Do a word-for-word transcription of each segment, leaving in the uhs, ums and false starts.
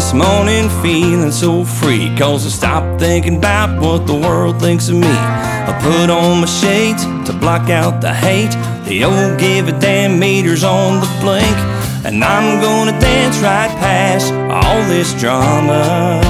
this morning feeling so free, 'cause I stopped thinking about what the world thinks of me. I put on my shades to block out the hate. The old give a damn meter's on the blink, and I'm gonna dance right past all this drama.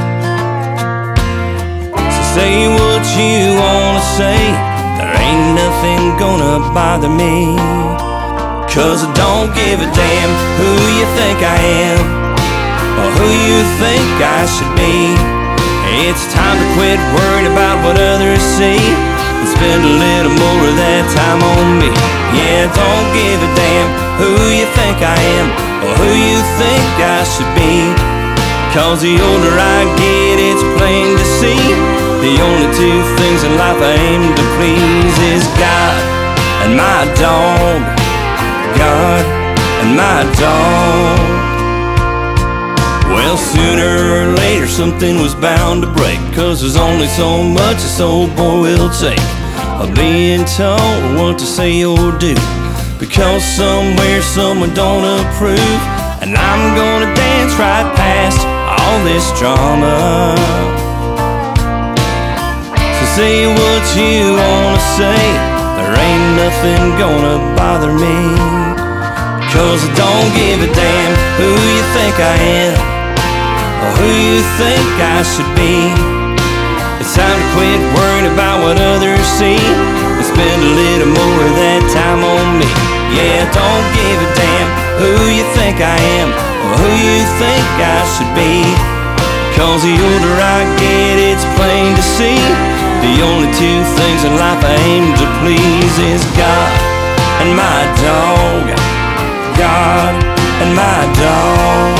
So say what you wanna say, there ain't nothing gonna bother me. 'Cause I don't give a damn who you think I am, or who you think I should be. It's time to quit worrying about what others see, and spend a little more of that time on me. Yeah, don't give a damn who you think I am, or who you think I should be. 'Cause the older I get, it's plain to see, the only two things in life I aim to please is God and my dog. God and my dog. Well, sooner or later something was bound to break, 'cause there's only so much this old boy will take of being told what to say or do, because somewhere someone don't approve. And I'm gonna dance right past all this drama. So say what you wanna say, there ain't nothing gonna bother me. 'Cause I don't give a damn who you think I am, or who you think I should be. It's time to quit worrying about what others see, and spend a little more of that time on me. Yeah, don't give a damn who you think I am, or who you think I should be. 'Cause the older I get, it's plain to see, the only two things in life I aim to please is God and my dog. God and my dog.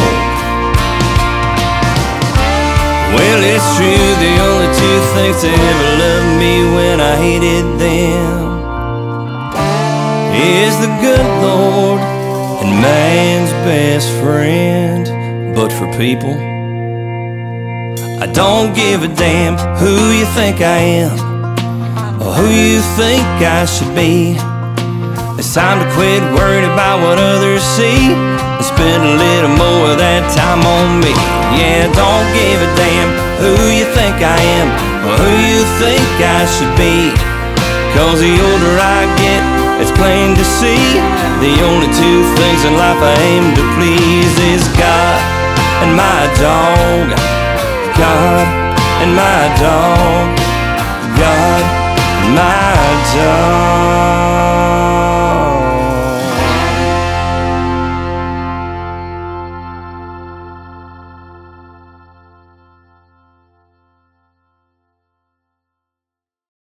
Well, it's true, the only two things that ever loved me when I hated them is the good Lord and man's best friend. But for people, I don't give a damn who you think I am, or who you think I should be. It's time to quit worrying about what others see, and spend a little more of that time on me. Yeah, don't give a damn who you think I am, or who you think I should be. 'Cause the older I get, it's plain to see, the only two things in life I aim to please is God and my dog. God and my dog. God and my dog.